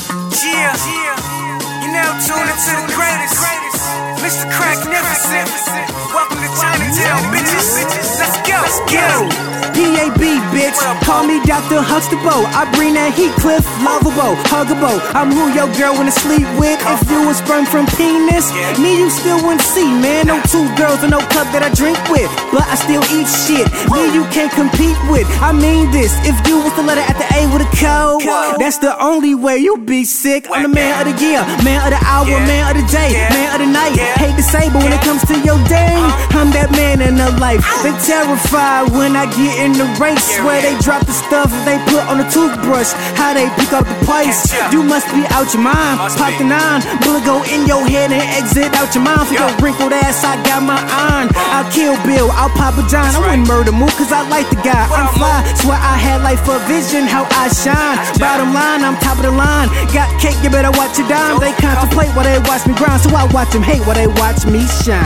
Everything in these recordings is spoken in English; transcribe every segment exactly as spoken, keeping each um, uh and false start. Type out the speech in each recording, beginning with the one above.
Yeah, you now tuned into the greatest, Mister Cracknificent. Welcome to Chinatown, bitches. Let's go, let's go. P A B, bitch, call me Doctor Huxtable. I bring that heat, Cliff, lovable, huggable. I'm who your girl wanna sleep with. If you was sperm from penis, me you still wouldn't see, man. No two girls or no cup that I drink with, but I still eat shit. Me you can't compete with. I mean this, if you was the letter at the A with a code, that's the only way you be sick. I'm the man of the year, man of the hour, man of the day, man of the night. Hate to say, but when it comes to your day, I'm that man in the life. They terrified when I get in the race, where they drop the stuff they put on the toothbrush, how they pick up the price. You must be out your mind. Pop the nine, bullet go in your head and exit out your mind. For your wrinkled ass, I got my iron. I'll kill Bill, I'll pop a John. I wouldn't murder move, cause I like the guy. I'm fly, swear I had life for vision, how I shine. Bottom line, I'm top of the line. Got cake, you better watch your dime. They contemplate while they watch me grind, so I watch them hate while they watch me shine.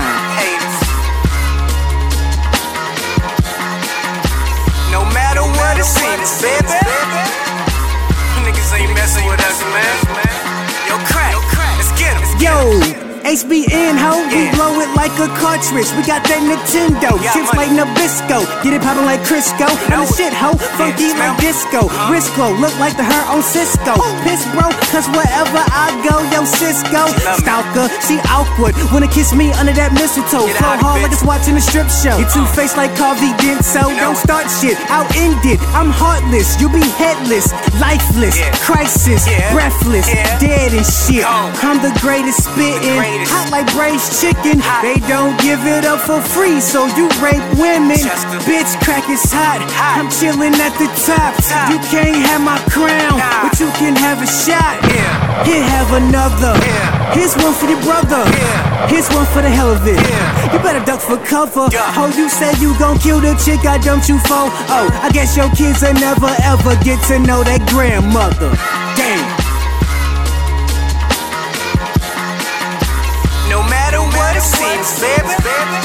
No matter what it seems, baby, niggas ain't messing with us, man. Yo, crack, let's get 'em. Yo, H B N, ho, we blow it like a cartridge. We got that Nintendo, chips like Nabisco. Get it poppin' like Crisco. I'm the shit, ho, funky like disco. Risco, look like the her on Cisco. Piss, bro, cause wherever I go, yo, Cisco. Stalker, she awkward, wanna kiss me under that mistletoe. Flow hard like it's watching a strip show. You two-faced like Carvey Denso. Don't start shit, I'll end it. I'm heartless, you be headless, lifeless, crisis, breathless, dead and shit. I'm the greatest spittin'. Hot like braised chicken, they don't give it up for free, so you rape women. Bitch, crack is hot, I'm chillin' at the top. You can't have my crown, but you can have a shot. Here, have another. Here's one for your brother. Here's one for the hell of it. You better duck for cover. Oh, you said you gon' kill the chick I dumped you for. Oh, I guess your kids will never ever get to know that grandmother. Damn. No matter what it seems, baby,